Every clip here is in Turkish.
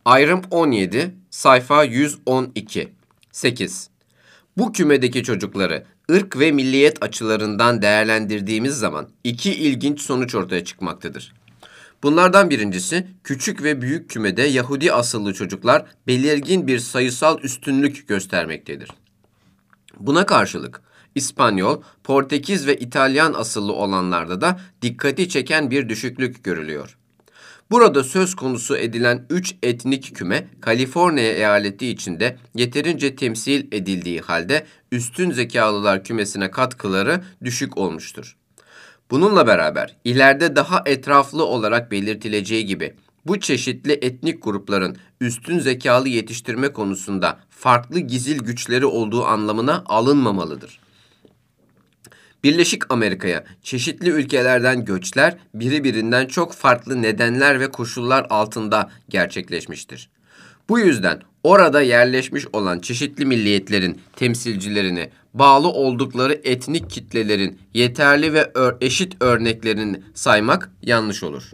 Ayrım 17, sayfa 112. 8. Bu kümedeki çocukları ırk ve milliyet açılarından değerlendirdiğimiz zaman iki ilginç sonuç ortaya çıkmaktadır. Bunlardan birincisi, küçük ve büyük kümede Yahudi asıllı çocuklar belirgin bir sayısal üstünlük göstermektedir. Buna karşılık İspanyol, Portekiz ve İtalyan asıllı olanlarda da dikkati çeken bir düşüklük görülüyor. Burada söz konusu edilen 3 etnik küme, Kaliforniya eyaleti içinde yeterince temsil edildiği halde üstün zekalılar kümesine katkıları düşük olmuştur. Bununla beraber ileride daha etraflı olarak belirtileceği gibi bu çeşitli etnik grupların üstün zekalı yetiştirme konusunda farklı gizil güçleri olduğu anlamına alınmamalıdır. Birleşik Amerika'ya çeşitli ülkelerden göçler birbirinden çok farklı nedenler ve koşullar altında gerçekleşmiştir. Bu yüzden orada yerleşmiş olan çeşitli milliyetlerin temsilcilerini bağlı oldukları etnik kitlelerin yeterli ve eşit örneklerini saymak yanlış olur.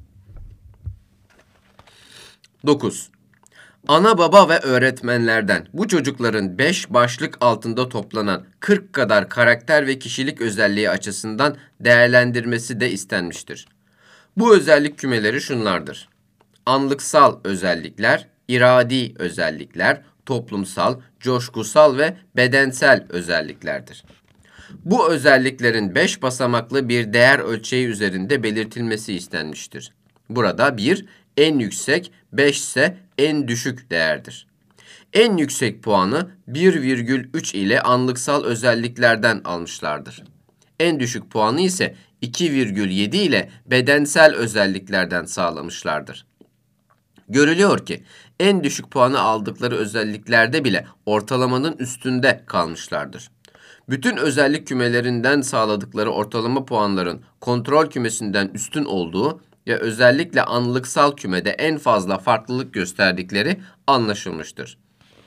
9. Ana baba ve öğretmenlerden bu çocukların 5 başlık altında toplanan 40 kadar karakter ve kişilik özelliği açısından değerlendirmesi de istenmiştir. Bu özellik kümeleri şunlardır: anlıksal özellikler, iradi özellikler, toplumsal, coşkusal ve bedensel özelliklerdir. Bu özelliklerin 5 basamaklı bir değer ölçeği üzerinde belirtilmesi istenmiştir. Burada 1 en yüksek, 5 ise en düşük değerdir. En yüksek puanı 1,3 ile anlıksal özelliklerden almışlardır. En düşük puanı ise 2,7 ile bedensel özelliklerden sağlamışlardır. Görülüyor ki en düşük puanı aldıkları özelliklerde bile ortalamanın üstünde kalmışlardır. Bütün özellik kümelerinden sağladıkları ortalama puanların kontrol kümesinden üstün olduğu ve özellikle anlıksal kümede en fazla farklılık gösterdikleri anlaşılmıştır.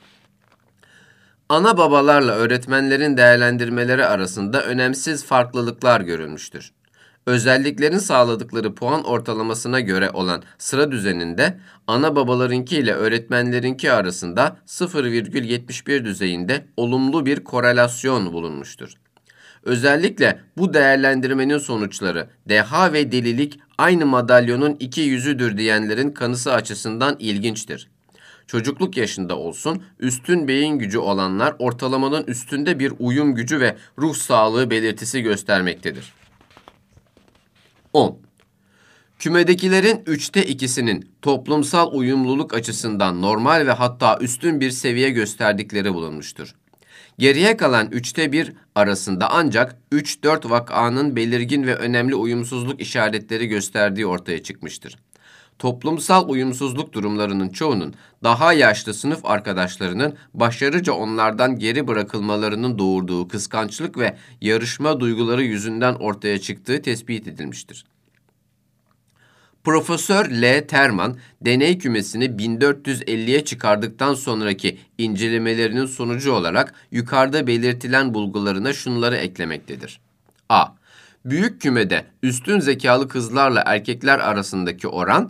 Ana babalarla öğretmenlerin değerlendirmeleri arasında önemsiz farklılıklar görülmüştür. Özelliklerin sağladıkları puan ortalamasına göre olan sıra düzeninde ana babalarınki ile öğretmenlerinki arasında 0,71 düzeyinde olumlu bir korelasyon bulunmuştur. Özellikle bu değerlendirmenin sonuçları deha ve delilik aynı madalyonun iki yüzüdür diyenlerin kanısı açısından ilginçtir. Çocukluk yaşında olsun, üstün beyin gücü olanlar ortalamanın üstünde bir uyum gücü ve ruh sağlığı belirtisi göstermektedir. 10. Kümedekilerin 2/3'inin toplumsal uyumluluk açısından normal ve hatta üstün bir seviye gösterdikleri bulunmuştur. Geriye kalan 1/3 arasında ancak 3-4 vakanın belirgin ve önemli uyumsuzluk işaretleri gösterdiği ortaya çıkmıştır. Toplumsal uyumsuzluk durumlarının çoğunun daha yaşlı sınıf arkadaşlarının başarıca onlardan geri bırakılmalarının doğurduğu kıskançlık ve yarışma duyguları yüzünden ortaya çıktığı tespit edilmiştir. Profesör L. Terman, deney kümesini 1450'ye çıkardıktan sonraki incelemelerinin sonucu olarak yukarıda belirtilen bulgularına şunları eklemektedir. A. Büyük kümede üstün zekalı kızlarla erkekler arasındaki oran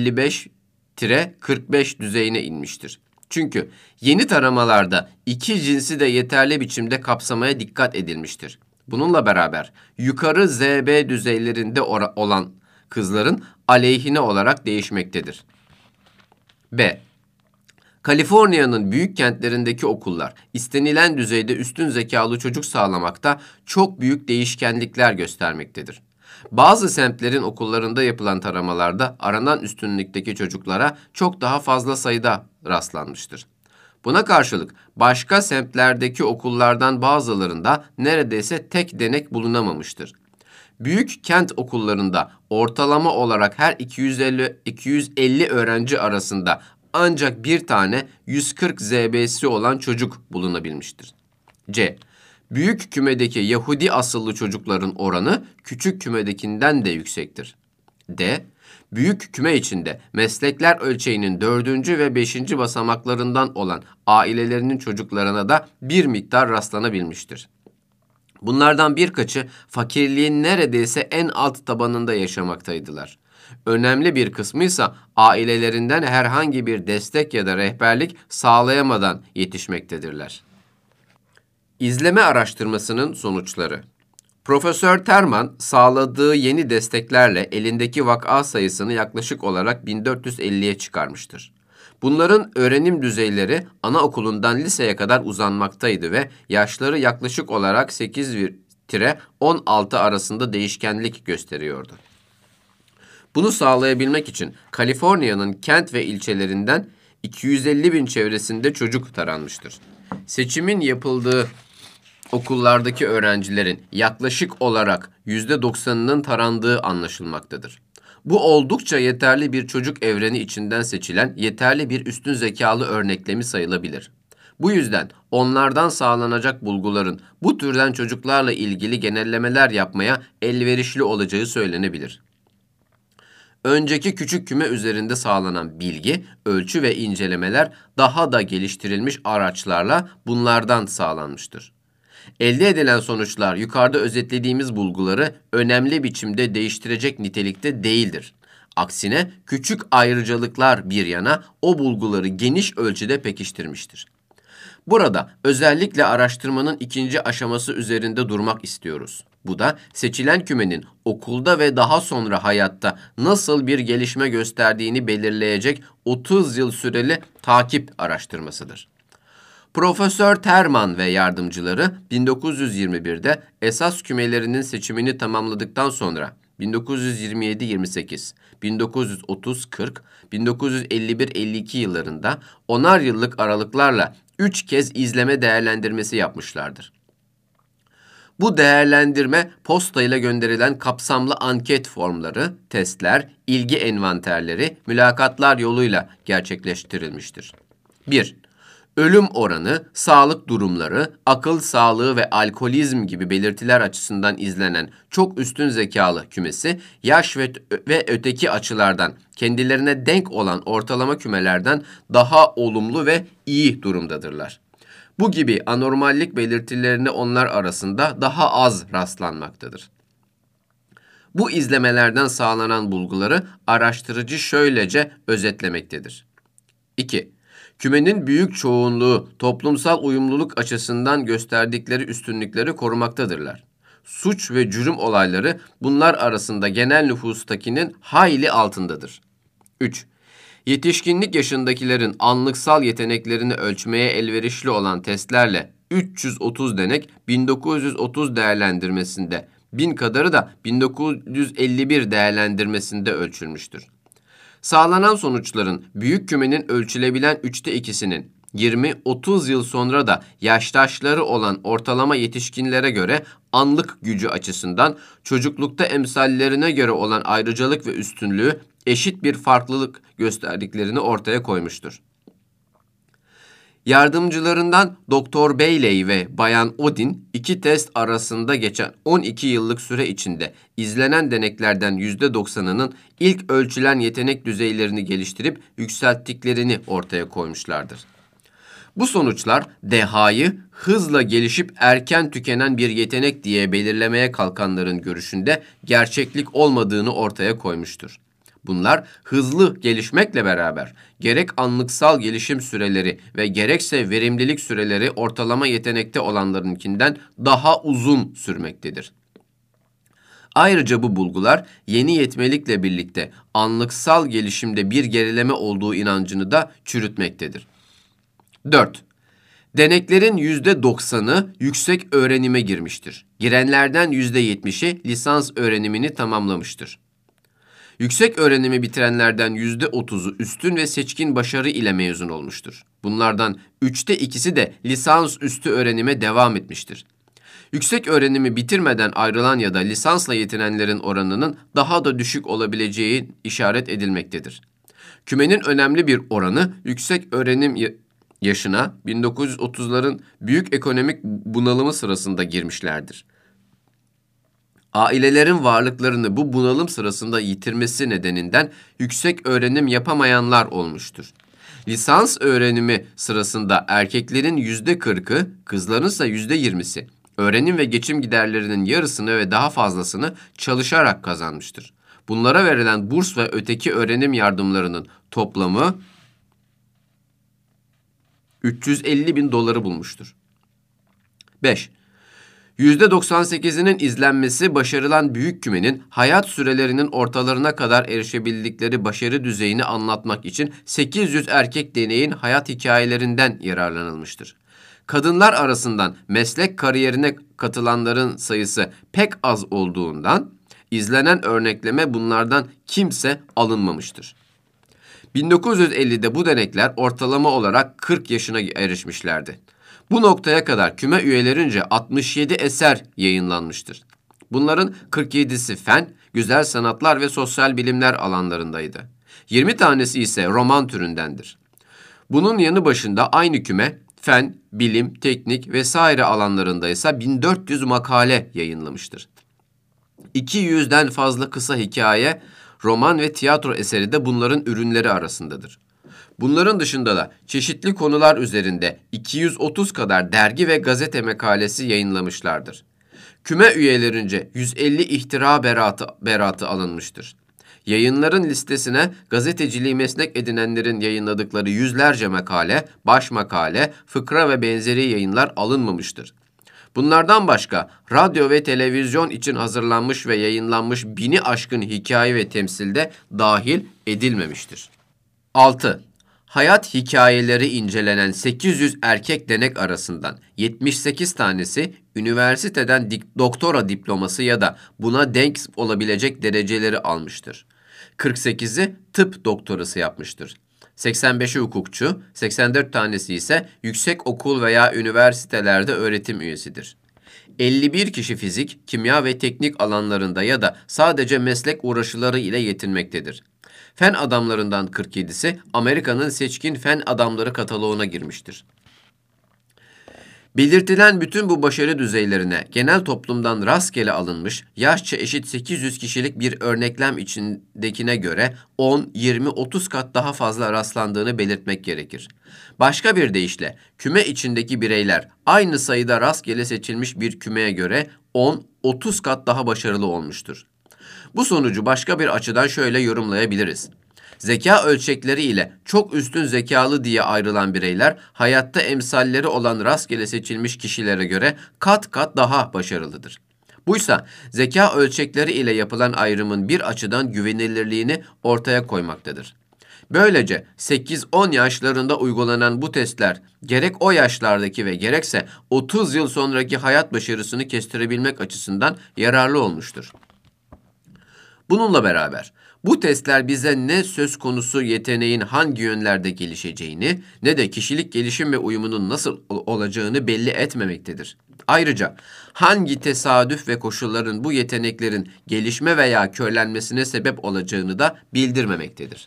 55-45 düzeyine inmiştir. Çünkü yeni taramalarda iki cinsi de yeterli biçimde kapsamaya dikkat edilmiştir. Bununla beraber yukarı ZB düzeylerinde olan kızların aleyhine olarak değişmektedir. B. Kaliforniya'nın büyük kentlerindeki okullar istenilen düzeyde üstün zekalı çocuk sağlamakta çok büyük değişkenlikler göstermektedir. Bazı semtlerin okullarında yapılan taramalarda aranan üstünlükteki çocuklara çok daha fazla sayıda rastlanmıştır. Buna karşılık başka semtlerdeki okullardan bazılarında neredeyse tek denek bulunamamıştır. Büyük kent okullarında ortalama olarak her 250 öğrenci arasında ancak bir tane 140 ZB'si olan çocuk bulunabilmiştir. C. Büyük kümedeki Yahudi asıllı çocukların oranı küçük kümedekinden de yüksektir. D. Büyük küme içinde meslekler ölçeğinin 4. ve 5. basamaklarından olan ailelerinin çocuklarına da bir miktar rastlanabilmiştir. Bunlardan birkaçı fakirliğin neredeyse en alt tabanında yaşamaktaydılar. Önemli bir kısmı ise ailelerinden herhangi bir destek ya da rehberlik sağlayamadan yetişmektedirler. İzleme araştırmasının sonuçları. Profesör Terman sağladığı yeni desteklerle elindeki vaka sayısını yaklaşık olarak 1450'ye çıkarmıştır. Bunların öğrenim düzeyleri anaokulundan liseye kadar uzanmaktaydı ve yaşları yaklaşık olarak 8-16 arasında değişkenlik gösteriyordu. Bunu sağlayabilmek için Kaliforniya'nın kent ve ilçelerinden 250 bin çevresinde çocuk taranmıştır. Seçimin yapıldığı okullardaki öğrencilerin yaklaşık olarak %90'ının tarandığı anlaşılmaktadır. Bu oldukça yeterli bir çocuk evreni içinden seçilen yeterli bir üstün zekalı örneklemi sayılabilir. Bu yüzden onlardan sağlanacak bulguların bu türden çocuklarla ilgili genellemeler yapmaya elverişli olacağı söylenebilir. Önceki küçük küme üzerinde sağlanan bilgi, ölçü ve incelemeler daha da geliştirilmiş araçlarla bunlardan sağlanmıştır. Elde edilen sonuçlar yukarıda özetlediğimiz bulguları önemli biçimde değiştirecek nitelikte değildir. Aksine küçük ayrıcalıklar bir yana o bulguları geniş ölçüde pekiştirmiştir. Burada özellikle araştırmanın ikinci aşaması üzerinde durmak istiyoruz. Bu da seçilen kümenin okulda ve daha sonra hayatta nasıl bir gelişme gösterdiğini belirleyecek 30 yıl süreli takip araştırmasıdır. Profesör Terman ve yardımcıları 1921'de esas kümelerinin seçimini tamamladıktan sonra 1927-28, 1930-40, 1951-52 yıllarında 10'ar yıllık aralıklarla 3 kez izleme değerlendirmesi yapmışlardır. Bu değerlendirme postayla gönderilen kapsamlı anket formları, testler, ilgi envanterleri, mülakatlar yoluyla gerçekleştirilmiştir. 1. Ölüm oranı, sağlık durumları, akıl sağlığı ve alkolizm gibi belirtiler açısından izlenen çok üstün zekalı kümesi, yaş ve öteki açılardan kendilerine denk olan ortalama kümelerden daha olumlu ve iyi durumdadırlar. Bu gibi anormallik belirtilerine onlar arasında daha az rastlanmaktadır. Bu izlemelerden sağlanan bulguları araştırıcı şöylece özetlemektedir. 2. Kümenin büyük çoğunluğu toplumsal uyumluluk açısından gösterdikleri üstünlükleri korumaktadırlar. Suç ve cürüm olayları bunlar arasında genel nüfustakinin hayli altındadır. 3. Yetişkinlik yaşındakilerin anlıksal yeteneklerini ölçmeye elverişli olan testlerle 330 denek 1930 değerlendirmesinde, 1000 kadarı da 1951 değerlendirmesinde ölçülmüştür. Sağlanan sonuçların büyük kümenin ölçülebilen 3'te 2'sinin 20-30 yıl sonra da yaştaşları olan ortalama yetişkinlere göre anlık gücü açısından çocuklukta emsallerine göre olan ayrıcalık ve üstünlüğü eşit bir farklılık gösterdiklerini ortaya koymuştur. Yardımcılarından Doktor Bailey ve Bayan Odin iki test arasında geçen 12 yıllık süre içinde izlenen deneklerden %90'ının ilk ölçülen yetenek düzeylerini geliştirip yükselttiklerini ortaya koymuşlardır. Bu sonuçlar dehayı hızla gelişip erken tükenen bir yetenek diye belirlemeye kalkanların görüşünde gerçeklik olmadığını ortaya koymuştur. Bunlar hızlı gelişmekle beraber gerek anlıksal gelişim süreleri ve gerekse verimlilik süreleri ortalama yetenekte olanlarınkinden daha uzun sürmektedir. Ayrıca bu bulgular yeni yetmelikle birlikte anlıksal gelişimde bir gerileme olduğu inancını da çürütmektedir. 4. Deneklerin %90'ı yüksek öğrenime girmiştir. Girenlerden %70'i lisans öğrenimini tamamlamıştır. Yüksek öğrenimi bitirenlerden %30'u üstün ve seçkin başarı ile mezun olmuştur. Bunlardan 3'te 2'si de lisans üstü öğrenime devam etmiştir. Yüksek öğrenimi bitirmeden ayrılan ya da lisansla yetinenlerin oranının daha da düşük olabileceği işaret edilmektedir. Kümenin önemli bir oranı yüksek öğrenim yaşına 1930'ların büyük ekonomik bunalımı sırasında girmişlerdir. Ailelerin varlıklarını bu bunalım sırasında yitirmesi nedeninden yüksek öğrenim yapamayanlar olmuştur. Lisans öğrenimi sırasında erkeklerin %40'ı, kızların ise %20'si öğrenim ve geçim giderlerinin yarısını ve daha fazlasını çalışarak kazanmıştır. Bunlara verilen burs ve öteki öğrenim yardımlarının toplamı 350 bin doları bulmuştur. 5. %98'inin izlenmesi başarılan büyük kümenin hayat sürelerinin ortalarına kadar erişebildikleri başarı düzeyini anlatmak için 800 erkek deneyin hayat hikayelerinden yararlanılmıştır. Kadınlar arasından meslek kariyerine katılanların sayısı pek az olduğundan izlenen örnekleme bunlardan kimse alınmamıştır. 1950'de bu denekler ortalama olarak 40 yaşına erişmişlerdi. Bu noktaya kadar küme üyelerince 67 eser yayınlanmıştır. Bunların 47'si fen, güzel sanatlar ve sosyal bilimler alanlarındaydı. 20 tanesi ise roman türündendir. Bunun yanı başında aynı küme, fen, bilim, teknik vesaire alanlarında ise 1400 makale yayınlamıştır. 200'den fazla kısa hikaye, roman ve tiyatro eseri de bunların ürünleri arasındadır. Bunların dışında da çeşitli konular üzerinde 230 kadar dergi ve gazete makalesi yayınlamışlardır. Küme üyelerince 150 ihtira beratı alınmıştır. Yayınların listesine gazeteciliği meslek edinenlerin yayınladıkları yüzlerce makale, baş makale, fıkra ve benzeri yayınlar alınmamıştır. Bunlardan başka radyo ve televizyon için hazırlanmış ve yayınlanmış 1000'i aşkın hikaye ve temsilde dahil edilmemiştir. 6. Hayat hikayeleri incelenen 800 erkek denek arasından 78 tanesi üniversiteden doktora diploması ya da buna denk olabilecek dereceleri almıştır. 48'i tıp doktorası yapmıştır. 85'i hukukçu, 84 tanesi ise yüksek okul veya üniversitelerde öğretim üyesidir. 51 kişi fizik, kimya ve teknik alanlarında ya da sadece meslek uğraşıları ile yetinmektedir. Fen adamlarından 47'si Amerika'nın seçkin fen adamları kataloğuna girmiştir. Belirtilen bütün bu başarı düzeylerine genel toplumdan rastgele alınmış, yaşça eşit 800 kişilik bir örneklem içindekine göre 10, 20, 30 kat daha fazla rastlandığını belirtmek gerekir. Başka bir deyişle, küme içindeki bireyler aynı sayıda rastgele seçilmiş bir kümeye göre 10, 30 kat daha başarılı olmuştur. Bu sonucu başka bir açıdan şöyle yorumlayabiliriz. Zeka ölçekleri ile çok üstün zekalı diye ayrılan bireyler, hayatta emsalleri olan rastgele seçilmiş kişilere göre kat kat daha başarılıdır. Buysa zeka ölçekleri ile yapılan ayrımın bir açıdan güvenilirliğini ortaya koymaktadır. Böylece 8-10 yaşlarında uygulanan bu testler gerek o yaşlardaki ve gerekse 30 yıl sonraki hayat başarısını kestirebilmek açısından yararlı olmuştur. Bununla beraber bu testler bize ne söz konusu yeteneğin hangi yönlerde gelişeceğini ne de kişilik gelişim ve uyumunun nasıl olacağını belli etmemektedir. Ayrıca hangi tesadüf ve koşulların bu yeteneklerin gelişme veya körlenmesine sebep olacağını da bildirmemektedir.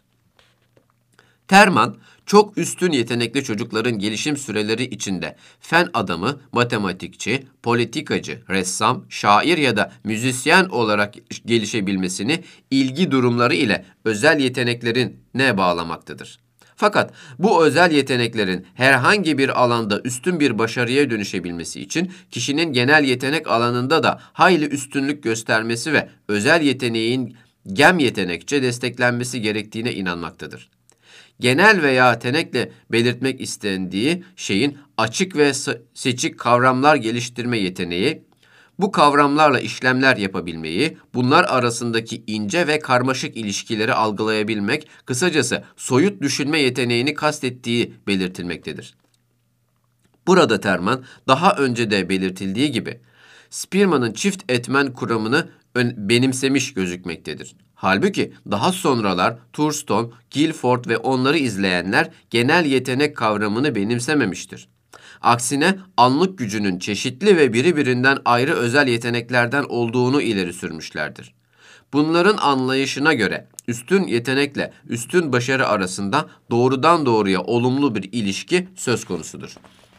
Terman, çok üstün yetenekli çocukların gelişim süreleri içinde fen adamı, matematikçi, politikacı, ressam, şair ya da müzisyen olarak gelişebilmesini ilgi durumları ile özel yeteneklerin ne bağlamaktadır. Fakat bu özel yeteneklerin herhangi bir alanda üstün bir başarıya dönüşebilmesi için kişinin genel yetenek alanında da hayli üstünlük göstermesi ve özel yeteneğin gem yetenekçe desteklenmesi gerektiğine inanmaktadır. Genel veya tenekle belirtmek istendiği şeyin açık ve seçik kavramlar geliştirme yeteneği, bu kavramlarla işlemler yapabilmeyi, bunlar arasındaki ince ve karmaşık ilişkileri algılayabilmek, kısacası soyut düşünme yeteneğini kastettiği belirtilmektedir. Burada Terman, daha önce de belirtildiği gibi, Spearman'ın çift etmen kuramını benimsemiş gözükmektedir. Halbuki daha sonralar Thurston, Guilford ve onları izleyenler genel yetenek kavramını benimsememiştir. Aksine anlık gücünün çeşitli ve birbirinden ayrı özel yeteneklerden olduğunu ileri sürmüşlerdir. Bunların anlayışına göre üstün yetenekle üstün başarı arasında doğrudan doğruya olumlu bir ilişki söz konusudur.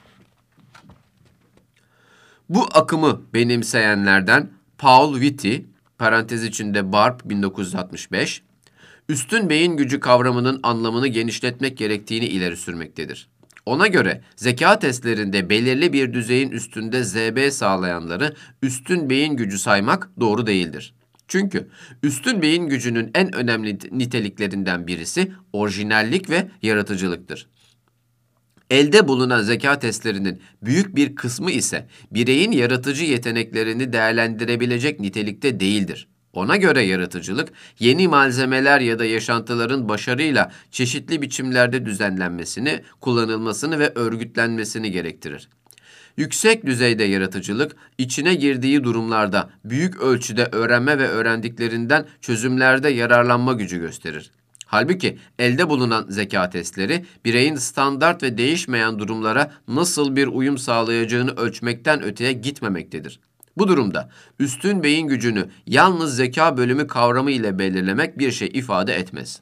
Bu akımı benimseyenlerden Paul Vitti, parantez içinde Barb 1965, üstün beyin gücü kavramının anlamını genişletmek gerektiğini ileri sürmektedir. Ona göre zeka testlerinde belirli bir düzeyin üstünde ZB sağlayanları üstün beyin gücü saymak doğru değildir. Çünkü üstün beyin gücünün en önemli niteliklerinden birisi orijinallik ve yaratıcılıktır. Elde bulunan zeka testlerinin büyük bir kısmı ise bireyin yaratıcı yeteneklerini değerlendirebilecek nitelikte değildir. Ona göre yaratıcılık, yeni malzemeler ya da yaşantıların başarıyla çeşitli biçimlerde düzenlenmesini, kullanılmasını ve örgütlenmesini gerektirir. Yüksek düzeyde yaratıcılık, içine girdiği durumlarda büyük ölçüde öğrenme ve öğrendiklerinden çözümlerde yararlanma gücü gösterir. Halbuki elde bulunan zeka testleri bireyin standart ve değişmeyen durumlara nasıl bir uyum sağlayacağını ölçmekten öteye gitmemektedir. Bu durumda üstün beyin gücünü yalnız zeka bölümü kavramı ile belirlemek bir şey ifade etmez.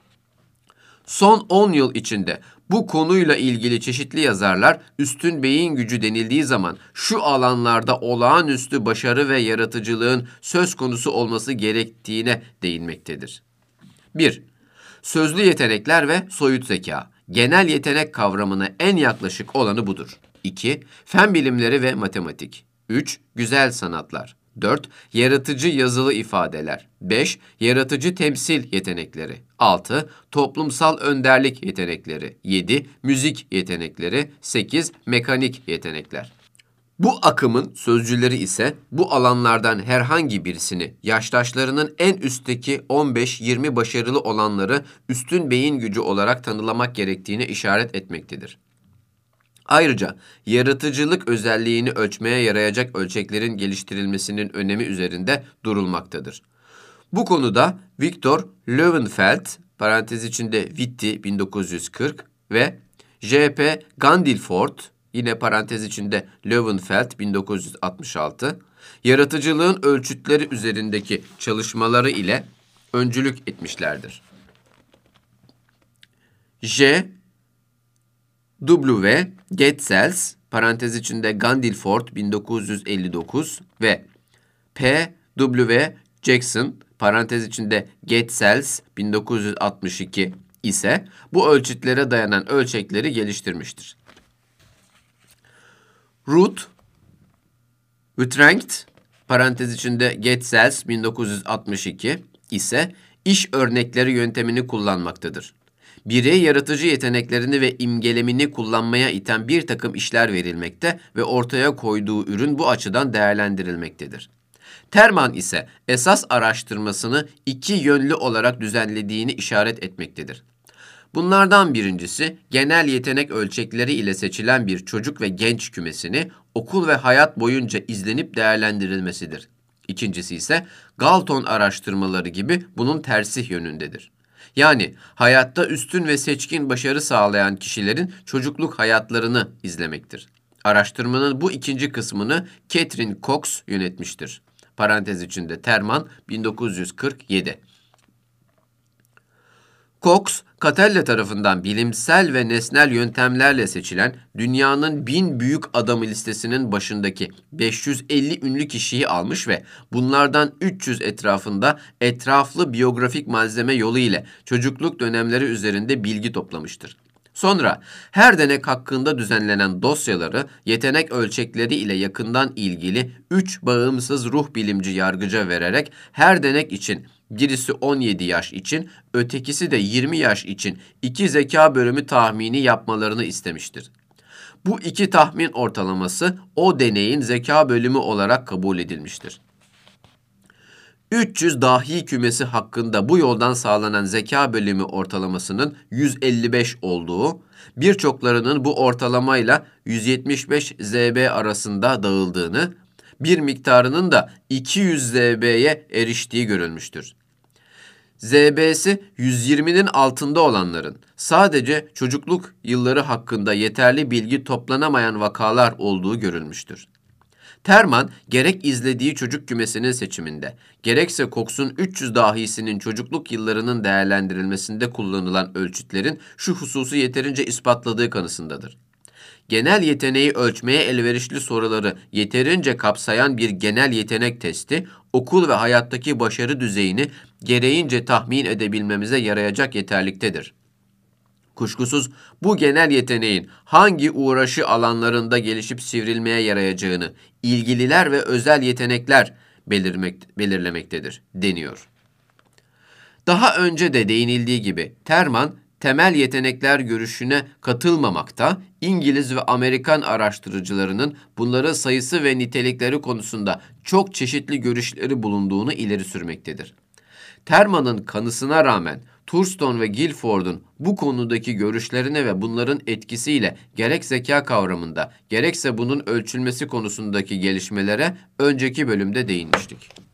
Son 10 yıl içinde bu konuyla ilgili çeşitli yazarlar üstün beyin gücü denildiği zaman şu alanlarda olağanüstü başarı ve yaratıcılığın söz konusu olması gerektiğine değinmektedir. 1. Sözlü yetenekler ve soyut zeka. Genel yetenek kavramına en yaklaşık olanı budur. 2. Fen bilimleri ve matematik. 3. Güzel sanatlar. 4. Yaratıcı yazılı ifadeler. 5. Yaratıcı temsil yetenekleri. 6. Toplumsal önderlik yetenekleri. 7. Müzik yetenekleri. 8. Mekanik yetenekler. Bu akımın sözcüleri ise bu alanlardan herhangi birisini yaştaşlarının en üstteki 15-20 başarılı olanları üstün beyin gücü olarak tanımlamak gerektiğine işaret etmektedir. Ayrıca yaratıcılık özelliğini ölçmeye yarayacak ölçeklerin geliştirilmesinin önemi üzerinde durulmaktadır. Bu konuda Victor Löwenfeld, parantez içinde Vitti 1940 ve J.P. Gandilford, yine parantez içinde Löwenfeld 1966, yaratıcılığın ölçütleri üzerindeki çalışmaları ile öncülük etmişlerdir. W. Getzels, parantez içinde Gandilford 1959 ve P.W. Jackson, parantez içinde Getzels 1962 ise bu ölçütlere dayanan ölçekleri geliştirmiştir. Ruth Utrecht, parantez içinde Getzels 1962 ise iş örnekleri yöntemini kullanmaktadır. Birey yaratıcı yeteneklerini ve imgelemini kullanmaya iten bir takım işler verilmekte ve ortaya koyduğu ürün bu açıdan değerlendirilmektedir. Terman ise esas araştırmasını iki yönlü olarak düzenlediğini işaret etmektedir. Bunlardan birincisi genel yetenek ölçekleri ile seçilen bir çocuk ve genç kümesini okul ve hayat boyunca izlenip değerlendirilmesidir. İkincisi ise Galton araştırmaları gibi bunun tersi yönündedir. Yani hayatta üstün ve seçkin başarı sağlayan kişilerin çocukluk hayatlarını izlemektir. Araştırmanın bu ikinci kısmını Catherine Cox yönetmiştir. Parantez içinde Terman 1947. Cox, Catella tarafından bilimsel ve nesnel yöntemlerle seçilen dünyanın 1000 büyük adamı listesinin başındaki 550 ünlü kişiyi almış ve bunlardan 300 etrafında etraflı biyografik malzeme yolu ile çocukluk dönemleri üzerinde bilgi toplamıştır. Sonra her denek hakkında düzenlenen dosyaları yetenek ölçekleri ile yakından ilgili 3 bağımsız ruh bilimci yargıca vererek her denek için birisi 17 yaş için, ötekisi de 20 yaş için 2 zeka bölümü tahmini yapmalarını istemiştir. Bu iki tahmin ortalaması o deneyin zeka bölümü olarak kabul edilmiştir. 300 dahi kümesi hakkında bu yoldan sağlanan zeka bölümü ortalamasının 155 olduğu, birçoklarının bu ortalamayla 175 ZB arasında dağıldığını, bir miktarının da 200 ZB'ye eriştiği görülmüştür. ZB'si 120'nin altında olanların sadece çocukluk yılları hakkında yeterli bilgi toplanamayan vakalar olduğu görülmüştür. Terman, gerek izlediği çocuk kümesinin seçiminde, gerekse Cox'un 300 dahisinin çocukluk yıllarının değerlendirilmesinde kullanılan ölçütlerin şu hususu yeterince ispatladığı kanısındadır. Genel yeteneği ölçmeye elverişli soruları yeterince kapsayan bir genel yetenek testi, okul ve hayattaki başarı düzeyini gereğince tahmin edebilmemize yarayacak yeterliktedir. Kuşkusuz bu genel yeteneğin hangi uğraşı alanlarında gelişip sivrilmeye yarayacağını ilgililer ve özel yetenekler belirlemektedir deniyor. Daha önce de değinildiği gibi Terman, temel yetenekler görüşüne katılmamakta, İngiliz ve Amerikan araştırıcılarının bunların sayısı ve nitelikleri konusunda çok çeşitli görüşleri bulunduğunu ileri sürmektedir. Terman'ın kanısına rağmen Thurston ve Guilford'un bu konudaki görüşlerine ve bunların etkisiyle gerek zeka kavramında gerekse bunun ölçülmesi konusundaki gelişmelere önceki bölümde değinmiştik.